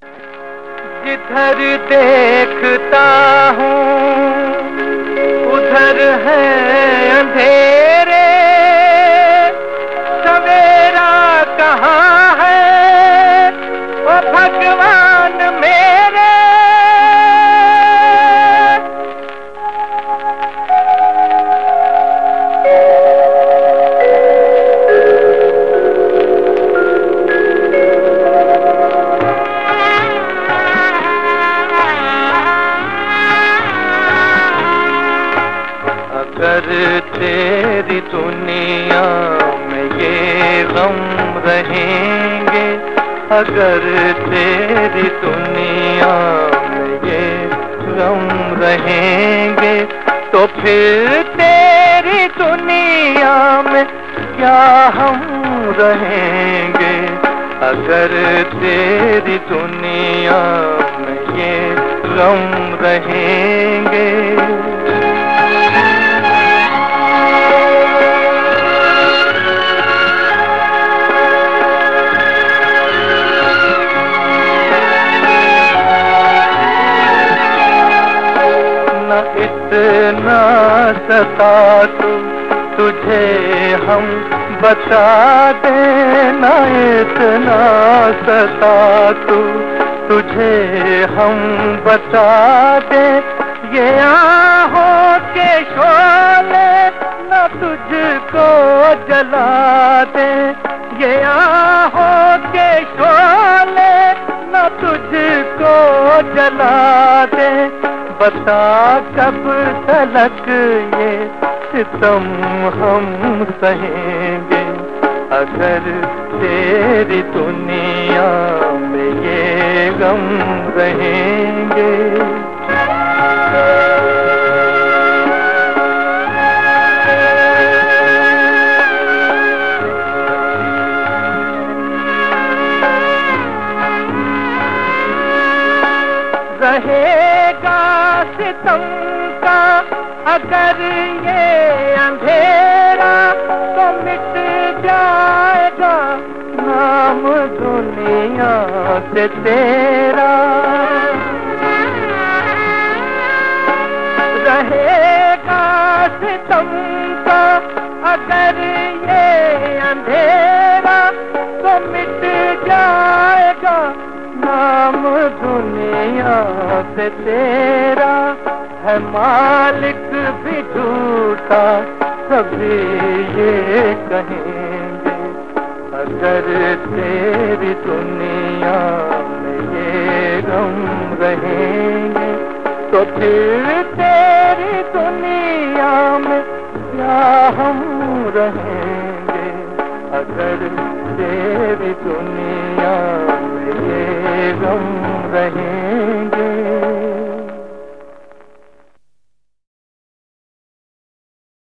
जिधर देखता हूँ उधर है अंधेरे, सवेरा कहाँ है ओ भगवान मेरे। अगर तेरी दुनिया में ये गम रहेंगे, अगर तेरी दुनिया में ये गम रहेंगे, तो फिर तेरी दुनिया में क्या हम रहेंगे। अगर तेरी दुनिया में ये गम रहेंगे। इतना सता तू, तुझे हम बता देना। इतना सता तू, तुझे हम बता दे। ये आहों के शोले न तुझको जला दे। ये आहों के शोले न तुझको जला दे। बता कब तलक ये सितम हम सहेंगे। अगर तेरी दुनिया में ये गम रहेंगे। रहेगा सितम का अगर ये अंधेरा, तो मिट जाएगा नाम दुनिया से तेरा। रहेगा सितम का अगर ये अंधेरा, तो मिट जाएगा नाम दुनिया से तेरा। है मालिक भी झूठा सभी ये कहेंगे। अगर तेरी दुनिया में ये गम रहेंगे, तो फिर तेरी दुनिया में क्या हम रहेंगे। अगर तेरी दुनिया में ये गम रहेंगे।